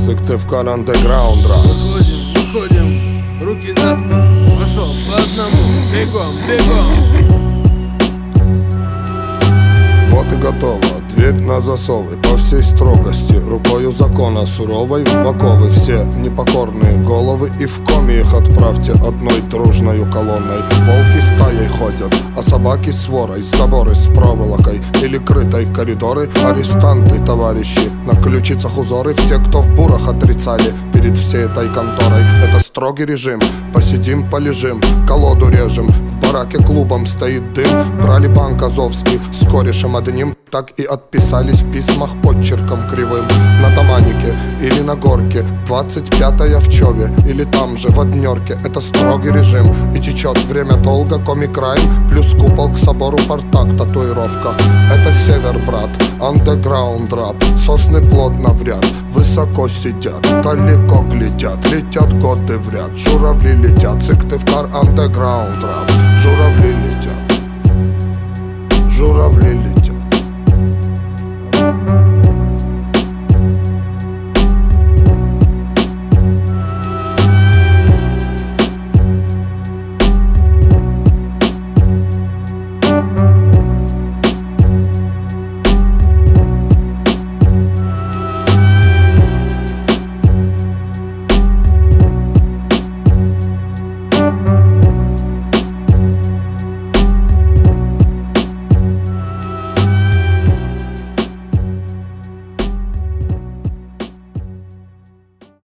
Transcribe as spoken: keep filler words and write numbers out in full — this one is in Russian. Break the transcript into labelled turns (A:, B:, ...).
A: Сыктывкар андеграунд рап.
B: Выходим, выходим, руки за спину. Пошел по одному, бегом, бегом.
A: Вот и готово, дверь на засовы по всей строгости, рукою закона суровой в боковы все непокорные головы, и в коме их отправьте одной дружною колонной. Волки стаей ходят, а собаки сворой, заборы с проволокой или крытой коридоры. Арестанты, товарищи, на ключицах узоры. Все, кто в бурах отрицали перед всей этой конторой. Это строгий режим, посидим, полежим, колоду режем. В бараке клубом стоит дым. Брали банк Азовский с корешем одним, так и отписались в письмах почерком кривым. На Таманике или на Горке, двадцать пятая в Чове или там же в Однерке. Это строгий режим, и течет время долго. Комик-райм плюс купол к собору Партак, татуировка. Это север, брат, андеграунд рап. Сосны плотно в ряд, высоко сидят, далеко глядят, летят годы в ряд. Журавли летят, Сыктывкар андеграунд рап. Журавли летят, журавли летят.